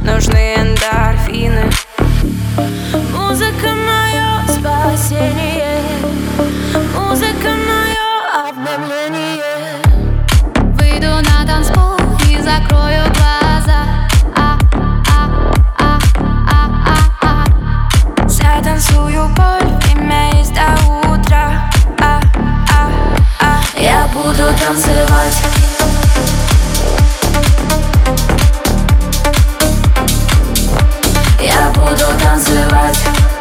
нужны эндорфины. Музыка мое спасение, музыка мое обновление. Выйду на танцпол и закрою глаза. Затанцую боль, время есть до утра. Я буду танцевать. Я буду танцевать.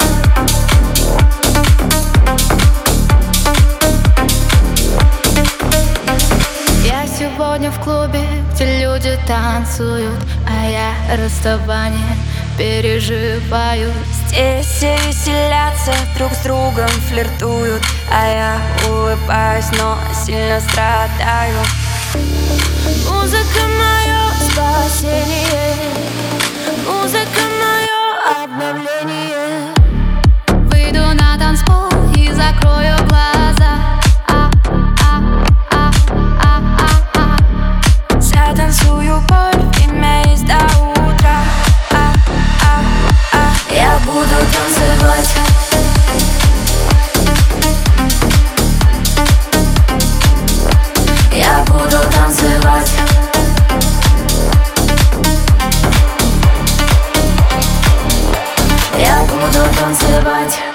Я сегодня в клубе, где люди танцуют, а я расставание переживаю. Здесь все веселятся, друг с другом флиртуют, а я улыбаюсь, но сильно страдаю. Музыка мое спасение, музыка мое обновление. Выйду на танцпол и закрою глаза. Затанцую боль, время есть до утра. Я буду танцевать. Я буду танцевать. Я буду танцевать.